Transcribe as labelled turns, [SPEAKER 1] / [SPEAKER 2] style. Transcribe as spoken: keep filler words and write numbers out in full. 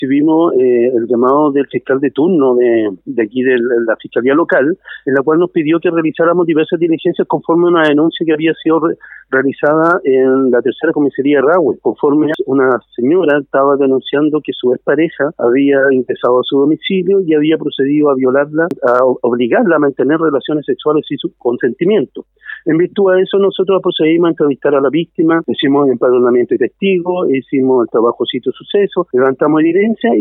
[SPEAKER 1] recibimos eh, el llamado del fiscal de turno de, de aquí de la Fiscalía Local, en la cual nos pidió que realizáramos diversas diligencias conforme a una denuncia que había sido re- realizada en la tercera comisaría de Rahue, conforme una señora estaba denunciando que su expareja había ingresado a su domicilio y había procedido a violarla, a obligarla a mantener relaciones sexuales sin su consentimiento. En virtud de eso, nosotros procedimos a entrevistar a la víctima, hicimos empadronamiento de testigos, hicimos el trabajo sitio suceso, levantamos evidencia y